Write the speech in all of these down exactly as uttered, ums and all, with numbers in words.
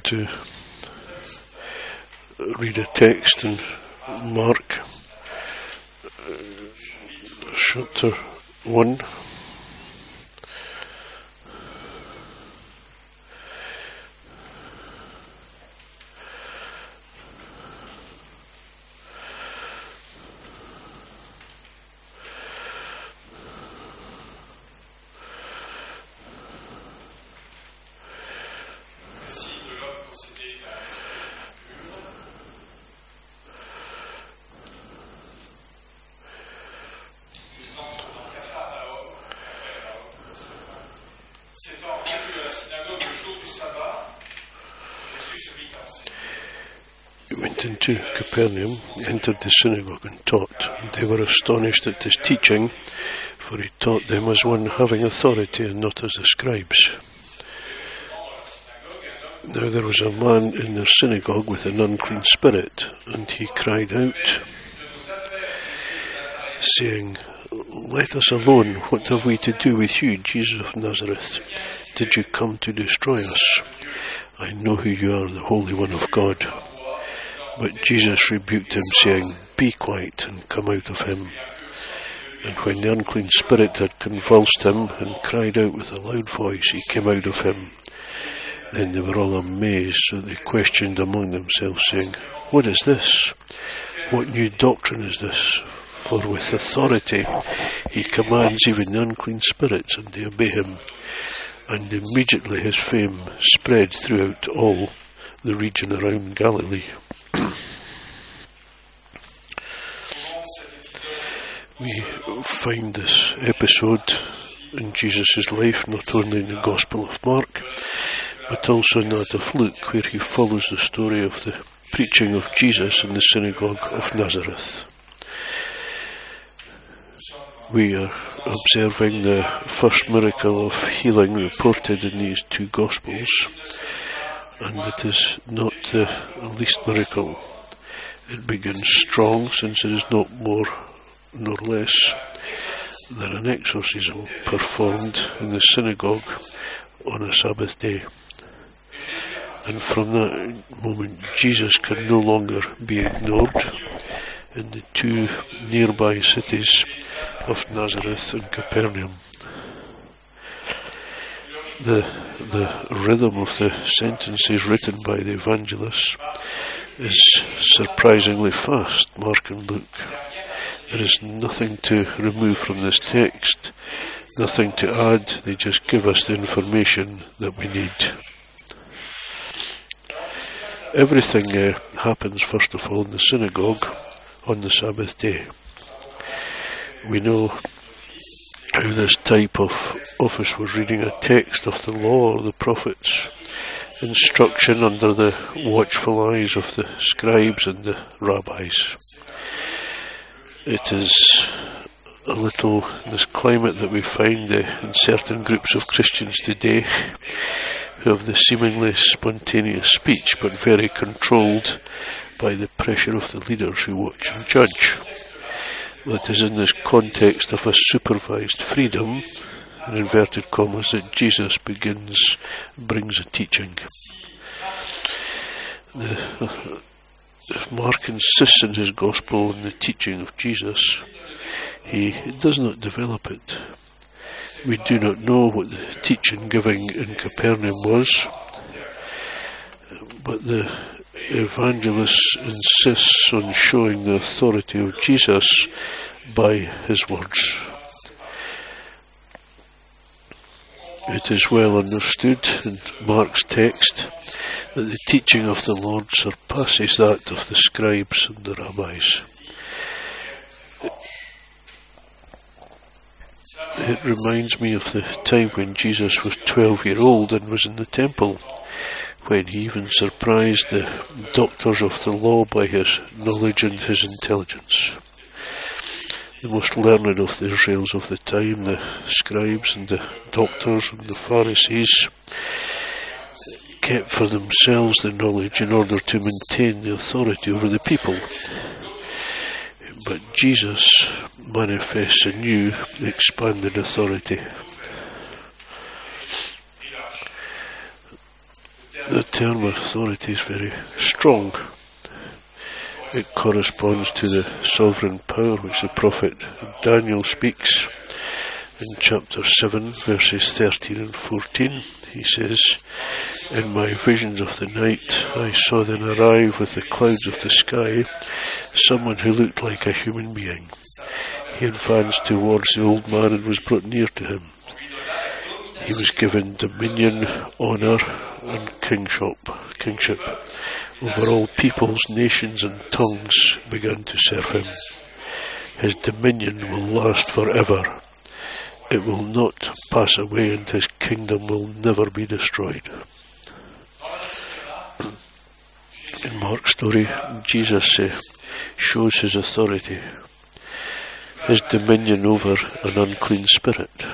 to read a text in Mark uh, chapter one. He went into Capernaum, entered the synagogue and taught. They were astonished at his teaching, for he taught them as one having authority and not as the scribes. Now there was a man in their synagogue with an unclean spirit, and he cried out, saying, "Let us alone, what have we to do with you, Jesus of Nazareth? Did you come to destroy us? I know who you are, the Holy One of God." But Jesus rebuked him, saying, "Be quiet and come out of him." And when the unclean spirit had convulsed him and cried out with a loud voice, he came out of him. Then they were all amazed, so they questioned among themselves, saying, "What is this? What new doctrine is this? For with authority he commands even the unclean spirits, and they obey him." And immediately his fame spread throughout all the region around Galilee. We find this episode in Jesus' life not only in the Gospel of Mark, but also in that of Luke, where he follows the story of the preaching of Jesus in the synagogue of Nazareth. We are observing the first miracle of healing reported in these two Gospels, and it is not the least miracle. It begins strong, since it is not more nor less than an exorcism performed in the synagogue on a Sabbath day. And from that moment, Jesus can no longer be ignored in the two nearby cities of Nazareth and Capernaum. The, the rhythm of the sentences written by the evangelists is surprisingly fast, Mark and Luke. There is nothing to remove from this text, nothing to add. They just give us the information that we need. Everything uh, happens, first of all, in the synagogue on the Sabbath day. We know how this type of office was reading a text of the law or the prophets, instruction under the watchful eyes of the scribes and the rabbis. It is a little, this climate that we find uh, in certain groups of Christians today, who have the seemingly spontaneous speech, but very controlled by the pressure of the leaders who watch and judge. That is in this context of a supervised freedom, in inverted commas, that Jesus begins, brings a teaching. The, if Mark insists in his gospel on the teaching of Jesus, he does not develop it. We do not know what the teaching giving in Capernaum was, but the evangelist insists on showing the authority of Jesus by his words. It is well understood in Mark's text that the teaching of the Lord surpasses that of the scribes and the rabbis. It reminds me of the time when Jesus was twelve years old and was in the temple, when he even surprised the doctors of the law by his knowledge and his intelligence. The most learned of the Israels of the time, the scribes and the doctors and the Pharisees, kept for themselves the knowledge in order to maintain the authority over the people. But Jesus manifests a new, expanded authority. The term authority is very strong. It corresponds to the sovereign power which the prophet Daniel speaks in chapter seven, verses thirteen and fourteen. He says, "In my visions of the night I saw then arrive with the clouds of the sky someone who looked like a human being. He advanced towards the old man and was brought near to him. He was given dominion, honour and kingship, kingship over all peoples, nations and tongues began to serve him. His dominion will last forever. It will not pass away, and his kingdom will never be destroyed." In Mark's story, Jesus uh, shows his authority, his dominion over an unclean spirit.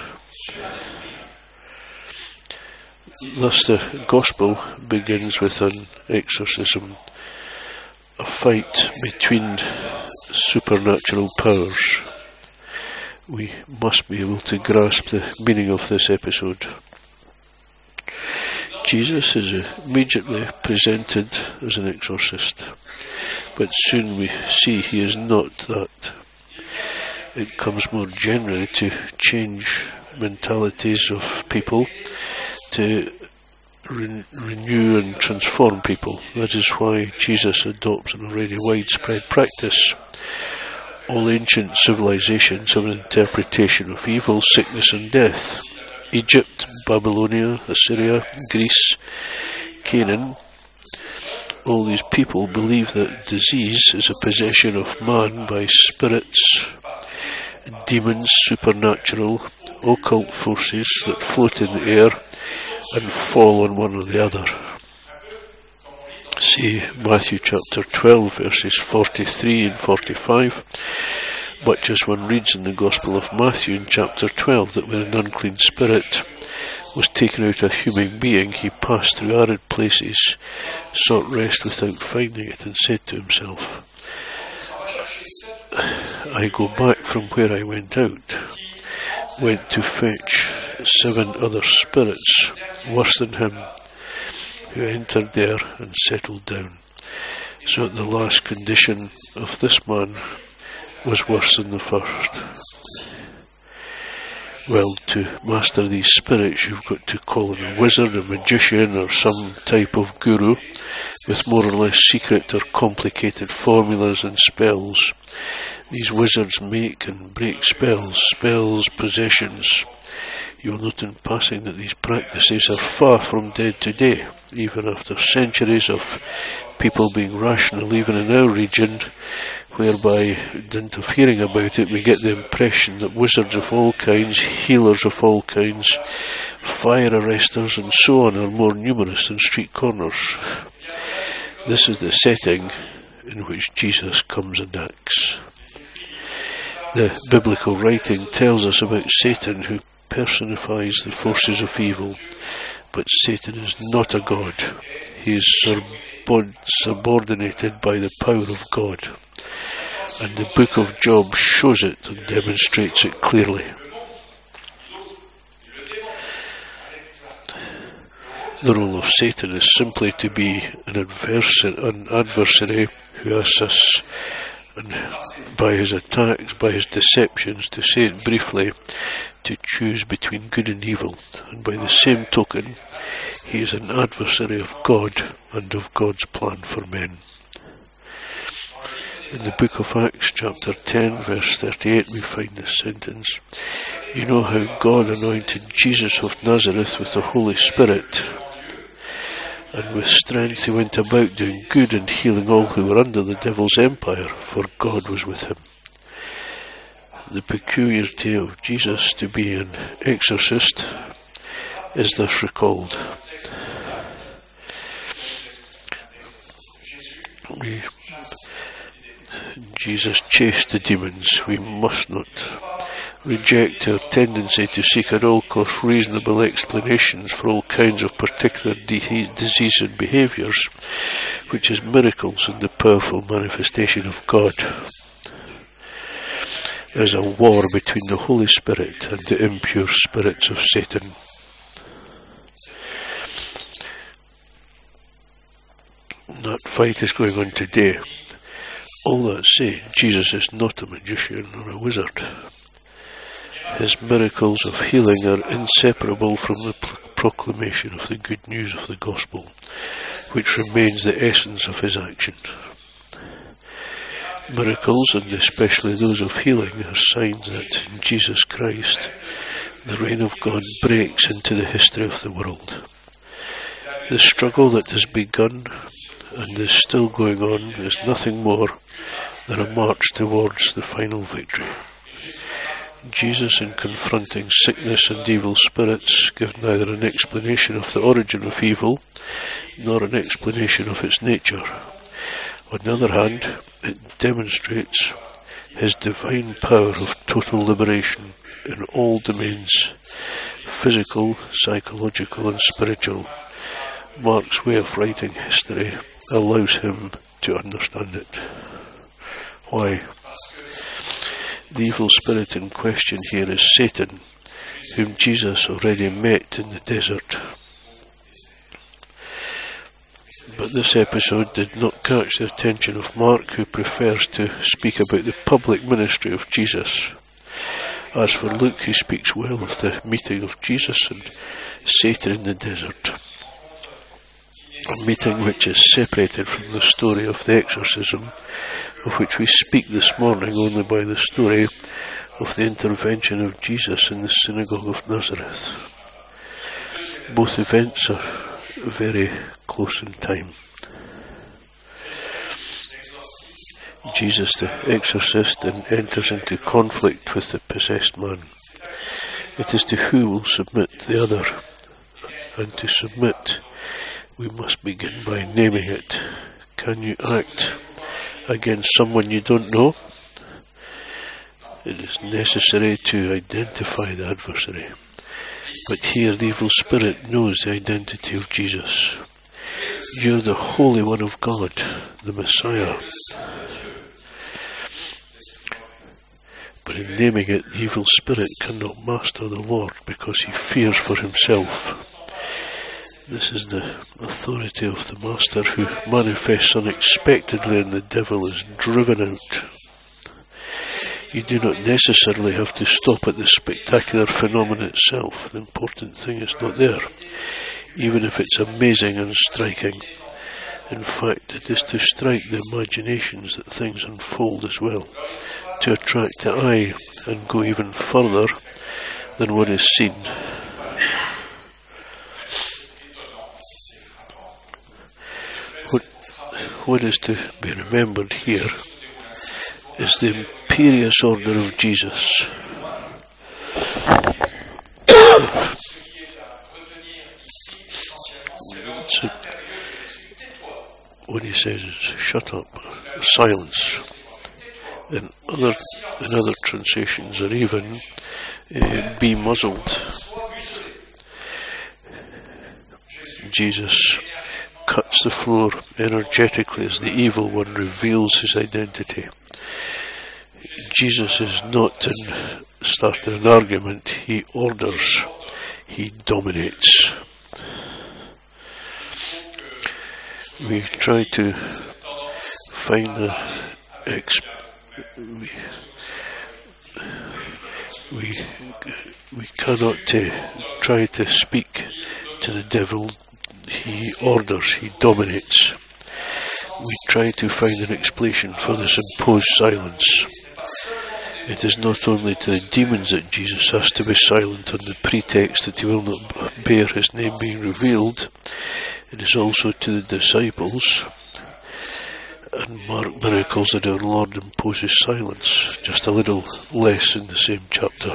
Thus the Gospel begins with an exorcism, a fight between supernatural powers. We must be able to grasp the meaning of this episode. Jesus is immediately presented as an exorcist, but soon we see he is not that. It comes more generally to change mentalities of people, to re- renew and transform people. That is why Jesus adopts an already widespread practice. All ancient civilizations have an interpretation of evil, sickness and death. Egypt, Babylonia, Assyria, Greece, Canaan, all these people believe that disease is a possession of man by spirits, demons, supernatural, occult forces that float in the air and fall on one or the other. See Matthew chapter twelve, verses forty-three and forty-five. Much as one reads in the Gospel of Matthew in chapter twelve that when an unclean spirit was taken out of a human being, he passed through arid places, sought rest without finding it, and said to himself, "I go back from where I went out," went to fetch seven other spirits worse than him, who entered there and settled down. So that the last condition of this man was worse than the first. Well, to master these spirits, you've got to call in a wizard, a magician, or some type of guru with more or less secret or complicated formulas and spells. These wizards make and break spells, spells, possessions. You'll note in passing that these practices are far from dead today, even after centuries of people being rational, even in our region, whereby, dint of hearing about it, we get the impression that wizards of all kinds, healers of all kinds, fire arresters and so on are more numerous than street corners. This is the setting in which Jesus comes and acts. The biblical writing tells us about Satan, who personifies the forces of evil, but Satan is not a god. He is subordinated by the power of God, and the book of Job shows it and demonstrates it clearly. The role of Satan is simply to be an adversary, an adversary who asks us, and by his attacks, by his deceptions, to say it briefly, to choose between good and evil. And by the same token, he is an adversary of God and of God's plan for men. In the book of Acts, chapter ten, verse thirty-eight, we find this sentence: "You know how God anointed Jesus of Nazareth with the Holy Spirit, and with strength he went about doing good and healing all who were under the devil's empire, for God was with him." The peculiarity of Jesus to be an exorcist is thus recalled. We, Jesus chased the demons. We must not reject our tendency to seek at all costs reasonable explanations for all kinds of particular de- disease and behaviours, which is miracles and the powerful manifestation of God. There is a war between the Holy Spirit and the impure spirits of Satan. that fight is going on today. All that said, Jesus is not a magician or a wizard. His miracles of healing are inseparable from the proclamation of the good news of the gospel, which remains the essence of his action. Miracles, and especially those of healing, are signs that in Jesus Christ the reign of God breaks into the history of the world. The struggle that has begun and is still going on is nothing more than a march towards the final victory. Jesus, in confronting sickness and evil spirits, gives neither an explanation of the origin of evil nor an explanation of its nature. On the other hand, it demonstrates his divine power of total liberation in all domains, physical, psychological and spiritual. Mark's way of writing history allows him to understand it. Why? The evil spirit in question here is Satan, whom Jesus already met in the desert. But this episode did not catch the attention of Mark, who prefers to speak about the public ministry of Jesus. As for Luke, he speaks well of the meeting of Jesus and Satan in the desert, a meeting which is separated from the story of the exorcism, of which we speak this morning only by the story of the intervention of Jesus in the synagogue of Nazareth. Both events are very close in time. Jesus the exorcist then enters into conflict with the possessed man. It is to who will submit the other, and to submit we must begin by naming it. Can you act against someone you don't know? It is necessary to identify the adversary. But here the evil spirit knows the identity of Jesus. You're the Holy One of God, the Messiah. But in naming it, the evil spirit cannot master the Lord because he fears for himself. This is the authority of the Master who manifests unexpectedly, and the devil is driven out. You do not necessarily have to stop at the spectacular phenomenon itself. The important thing is not there, even if it's amazing and striking. In fact, it is to strike the imaginations that things unfold as well, to attract the eye and go even further than what is seen. What, what is to be remembered here is the imperious order of Jesus. So, what he says is, shut up, silence. In other, in other translations, or even uh, be muzzled. Jesus cuts the floor energetically as the evil one reveals his identity. Jesus is not in starting an argument, he orders, he dominates. We try to find the exp- we, we, we cannot uh, try to speak to the devil. He orders, he dominates. We try to find an explanation for this imposed silence. It is not only to the demons that Jesus has to be silent on the pretext that he will not bear his name being revealed. It is also to the disciples. And Mark miracles that our Lord imposes silence, just a little less in the same chapter.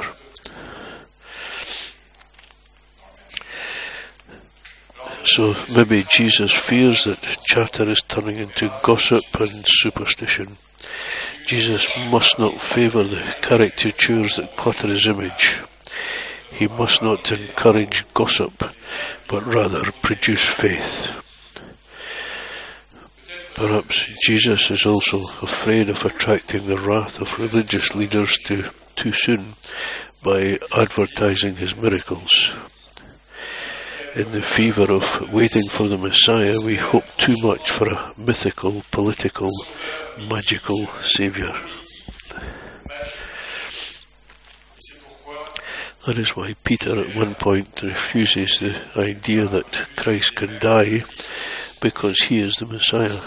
So maybe Jesus fears that chatter is turning into gossip and superstition. Jesus must not favour the caricatures that clutter his image. He must not encourage gossip, but rather produce faith. Perhaps Jesus is also afraid of attracting the wrath of religious leaders too, too soon by advertising his miracles. In the fever of waiting for the Messiah, we hope too much for a mythical, political, magical Saviour. That is why Peter at one point refuses the idea that Christ can die, because he is the Messiah.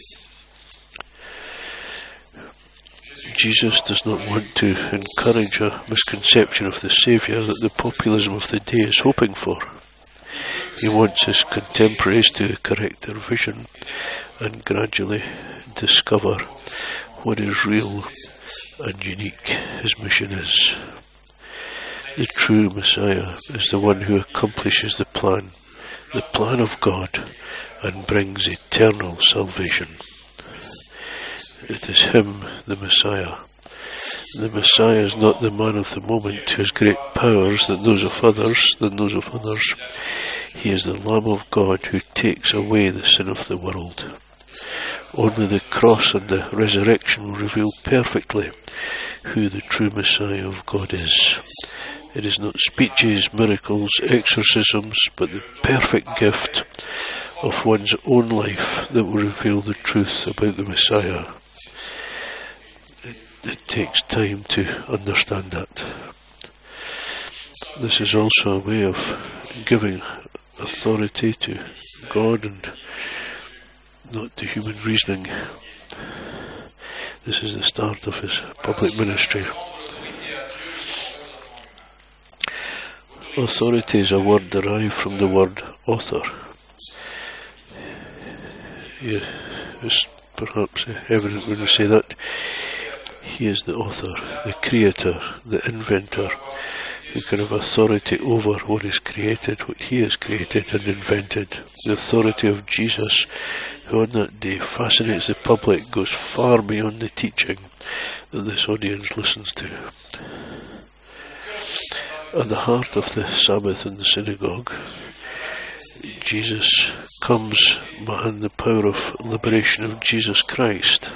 Jesus does not want to encourage a misconception of the Saviour that the populism of the day is hoping for. He wants his contemporaries to correct their vision and gradually discover what is real and unique his mission is. The true Messiah is the one who accomplishes the plan, the plan of God, and brings eternal salvation. It is him, the Messiah. The Messiah is not the man of the moment who has great powers than those of others, than those of others. He is the Lamb of God who takes away the sin of the world. Only the cross and the resurrection will reveal perfectly who the true Messiah of God is. It is not speeches, miracles, exorcisms, but the perfect gift of one's own life that will reveal the truth about the Messiah. It, it takes time to understand that. This is also a way of giving authority to God and not to human reasoning. This is the start of his public ministry. Authority is a word derived from the word author. Yeah, it's perhaps evident when we say that. He is the author, the creator, the inventor, who can have authority over what is created, what he has created and invented. The authority of Jesus, who on that day fascinates the public, goes far beyond the teaching that this audience listens to. At the heart of the Sabbath in the synagogue, Jesus comes behind the power of liberation of Jesus Christ,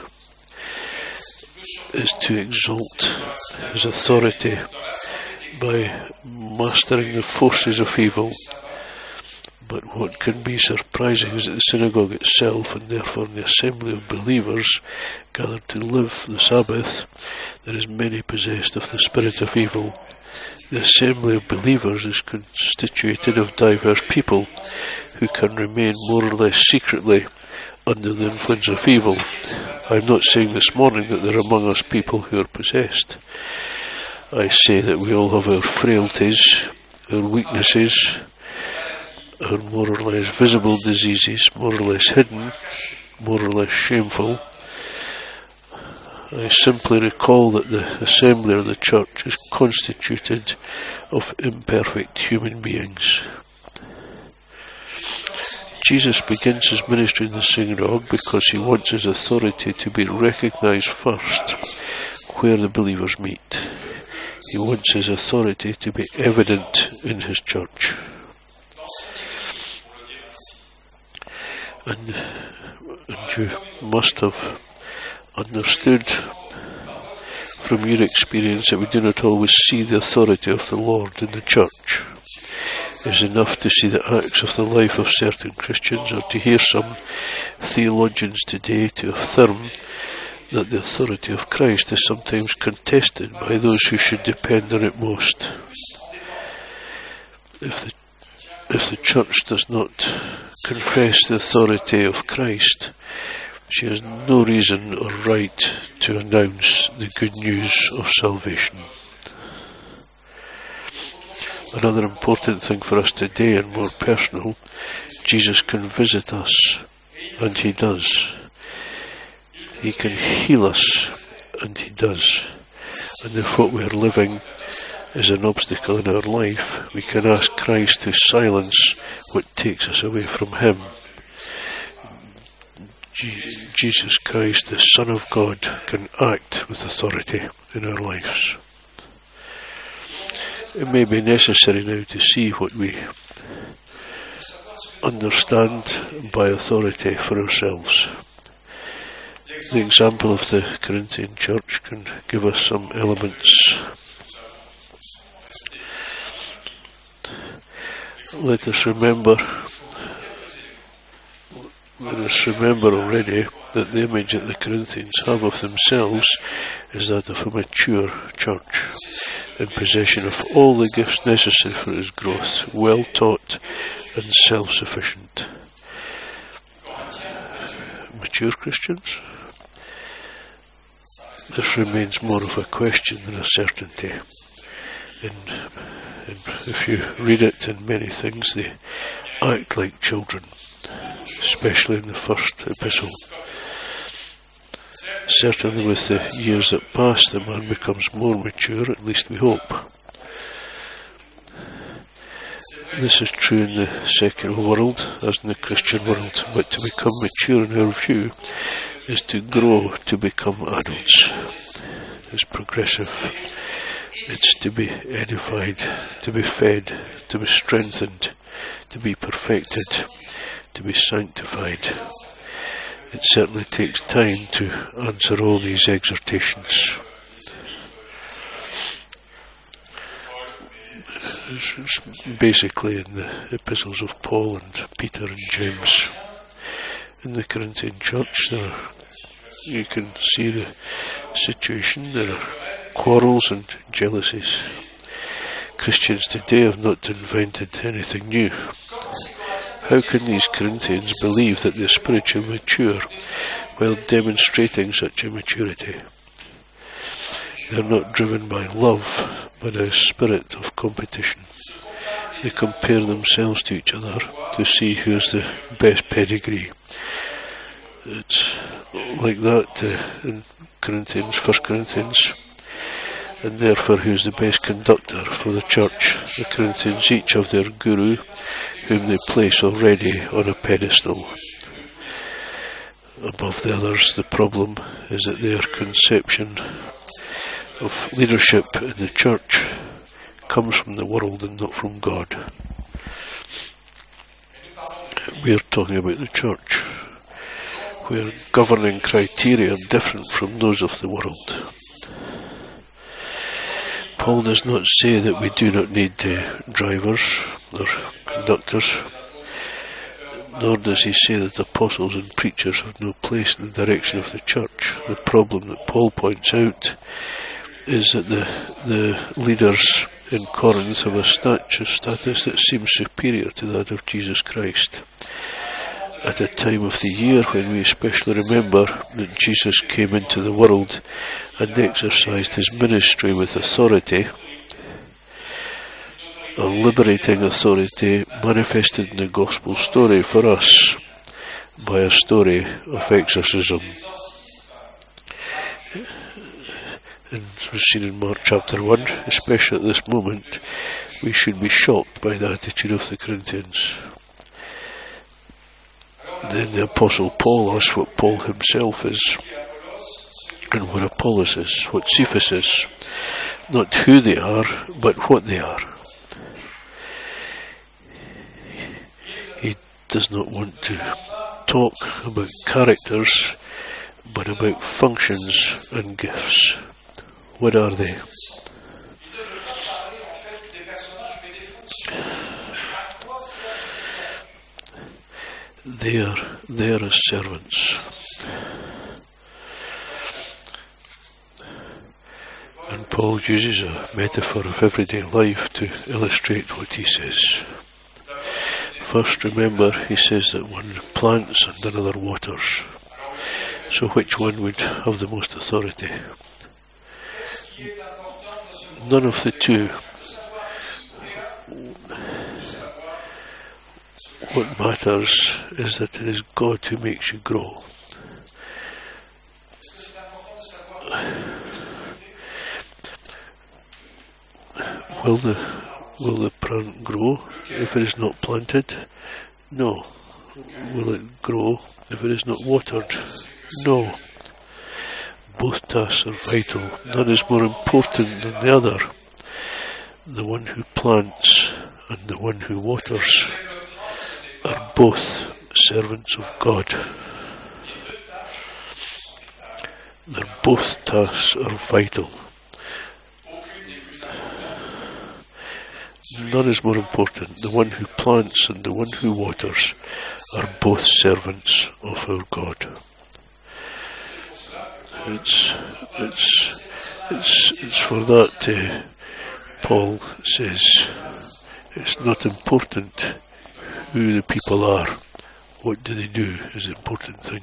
is to exalt his authority by mastering the forces of evil. But what can be surprising is that the synagogue itself, and therefore the assembly of believers gathered to live the Sabbath, there is many possessed of the spirit of evil. The assembly of believers is constituted of diverse people who can remain more or less secretly under the influence of evil. I'm not saying this morning that there are among us people who are possessed. I say that we all have our frailties, our weaknesses, our more or less visible diseases, more or less hidden, more or less shameful. I simply recall that the assembly or the church is constituted of imperfect human beings. Jesus begins his ministry in the synagogue because he wants his authority to be recognized first where the believers meet. He wants his authority to be evident in his church. And, and you must have understood from your experience that we do not always see the authority of the Lord in the church. It is enough to see the acts of the life of certain Christians, or to hear some theologians today to affirm that the authority of Christ is sometimes contested by those who should depend on it most. If the, if the church does not confess the authority of Christ, she has no reason or right to announce the good news of salvation. Another important thing for us today, and more personal, Jesus can visit us, and he does. He can heal us, and he does. And if what we are living is an obstacle in our life, we can ask Christ to silence what takes us away from him. Je- Jesus Christ, the Son of God, can act with authority in our lives. It may be necessary now to see what we understand by authority for ourselves. The example of the Corinthian church can give us some elements. let us remember, let us remember already that the image that the Corinthians have of themselves is that of a mature church, in possession of all the gifts necessary for its growth, well taught and self-sufficient. Mature Christians? This remains more of a question than a certainty. And, and if you read it in many things, they act like children, especially in the first epistle. Certainly with the years that pass, the man becomes more mature, at least we hope. This is true in the secular world as in the Christian world, but to become mature in our view is to grow to become adults. It's progressive. It's to be edified, to be fed, to be strengthened, to be perfected, to be sanctified. It certainly takes time to answer all these exhortations. It's basically in the epistles of Paul and Peter and James. In the Corinthian church, there are, you can see the situation. There are quarrels and jealousies. Christians today have not invented anything new. How can these Corinthians believe that they are spiritually mature while demonstrating such immaturity? They are not driven by love, but a spirit of competition. They compare themselves to each other to see who has the best pedigree. It's like that uh, in Corinthians, First Corinthians, and therefore who's the best conductor for the church. The Corinthians each have their guru, whom they place already on a pedestal above the others. The problem is that their conception of leadership in the church comes from the world and not from God. We are talking about the church, where governing criteria are different from those of the world. Paul does not say that we do not need uh, drivers or conductors, nor does he say that apostles and preachers have no place in the direction of the church. The problem that Paul points out is that the, the leaders in Corinth have a status, status that seems superior to that of Jesus Christ. At a time of the year when we especially remember that Jesus came into the world and exercised his ministry with authority, a liberating authority manifested in the gospel story for us by a story of exorcism. And we've seen in Mark chapter one, especially at this moment, we should be shocked by the attitude of the Corinthians. Then the Apostle Paul asks what Paul himself is, and what Apollos is, what Cephas is, not who they are, but what they are. He does not want to talk about characters, but about functions and gifts. What are they? They are there as servants. And Paul uses a metaphor of everyday life to illustrate what he says. First, remember, he says that one plants and another waters. So which one would have the most authority? None of the two. What matters is that it is God who makes you grow. Will the will the plant grow if it is not planted? No. Will it grow if it is not watered? No. Both tasks are vital. None is more important than the other. The one who plants and the one who waters are both servants of God. Their both tasks are vital. None is more important. The one who plants and the one who waters are both servants of our God. It's, it's, it's, it's for that uh, Paul says it's not important who the people are. What do they do is the important thing.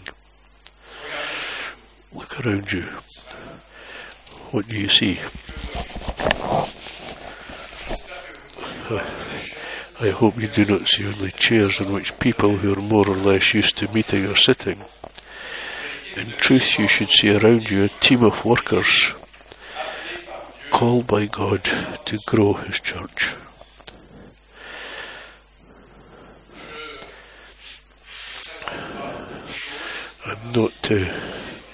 Look around you. What do you see? I hope you do not see only chairs on which people who are more or less used to meeting are sitting. In truth, you should see around you a team of workers called by God to grow His church. I'm not uh,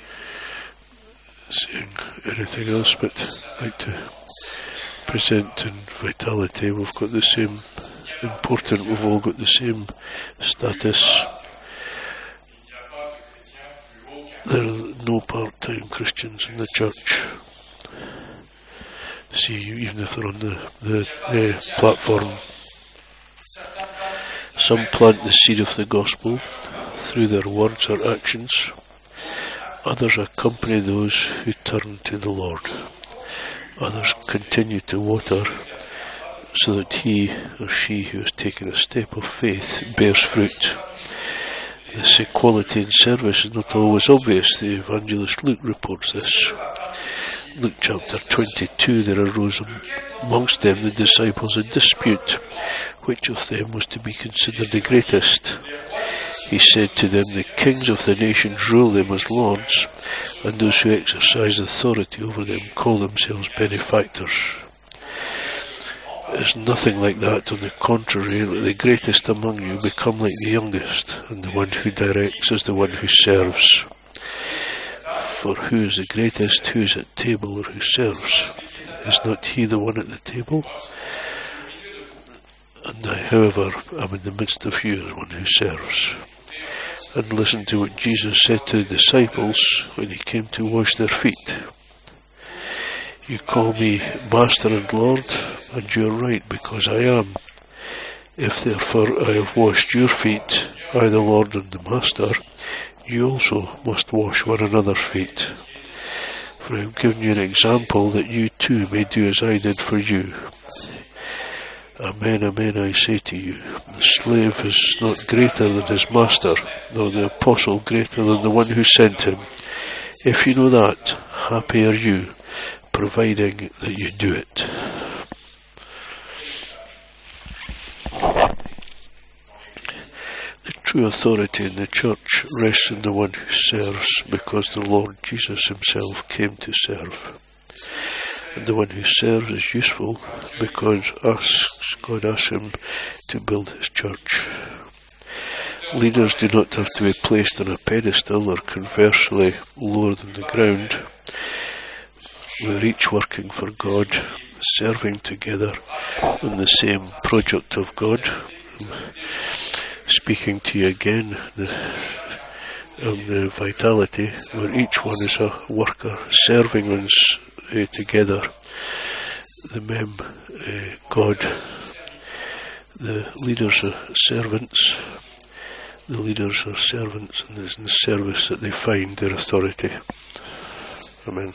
saying anything else, but I'd like to present in Vitality. We've got the same important, we've all got the same status. There are no part-time Christians in the church. See, even if they're on the, the uh, platform. Some plant the seed of the gospel through their words or actions. Others accompany those who turn to the Lord. Others continue to water so that he or she who has taken a step of faith bears fruit. This equality in service is not always obvious. The evangelist Luke reports this. Luke chapter twenty-two, there arose amongst them the disciples a dispute, which of them was to be considered the greatest. He said to them, the kings of the nations rule them as lords, and those who exercise authority over them call themselves benefactors. It's nothing like that. On the contrary, let the greatest among you become like the youngest, and the one who directs is the one who serves. For who is the greatest, who is at table or who serves? Is not he the one at the table? And I, however, am in the midst of you as one who serves. And listen to what Jesus said to the disciples when he came to wash their feet. You call me Master and Lord, and you are right, because I am. If therefore I have washed your feet, I the Lord and the Master, you also must wash one another's feet. For I have given you an example that you too may do as I did for you. Amen, amen, I say to you, the slave is not greater than his master, nor the apostle greater than the one who sent him. If you know that, happy are you, providing that you do it. The true authority in the church rests in the one who serves, because the Lord Jesus himself came to serve. And the one who serves is useful because asks, God asks him to build his church. Leaders do not have to be placed on a pedestal or conversely lower than the ground. We're each working for God, serving together on the same project of God. I'm speaking to you again the, on the Vitality, where each one is a worker, serving us uh, together. The mem, uh, God, the leaders are servants. The leaders are servants, and it's in the service that they find their authority. Amen.